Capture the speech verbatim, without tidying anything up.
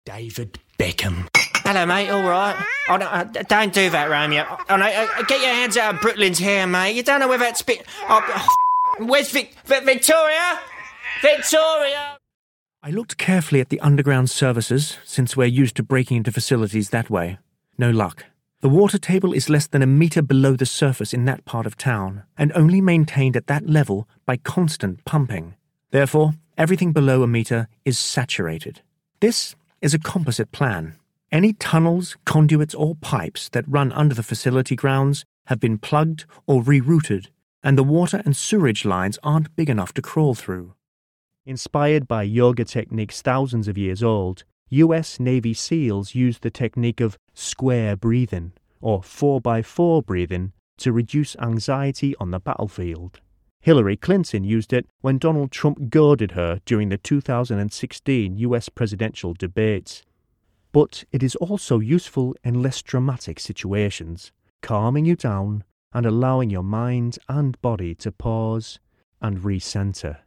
David Beckham. Hello, mate, all right? Oh, no, uh, don't do that, Romeo. Oh, no, uh, get your hands out of Brooklyn's hair, mate. You don't know where that's been... Oh, oh, where's Vic... Vic... Victoria? Victoria! I looked carefully at the underground services, since we're used to breaking into facilities that way. No luck. The water table is less than a metre below the surface in that part of town, and only maintained at that level by constant pumping. Therefore, everything below a metre is saturated. This is a composite plan. Any tunnels, conduits or pipes that run under the facility grounds have been plugged or rerouted, and the water and sewerage lines aren't big enough to crawl through. Inspired by yoga techniques thousands of years old, U S Navy SEALs used the technique of square breathing, or four by four breathing, to reduce anxiety on the battlefield. Hillary Clinton used it when Donald Trump goaded her during the two thousand sixteen U S presidential debates. But it is also useful in less dramatic situations, calming you down and allowing your mind and body to pause and recenter.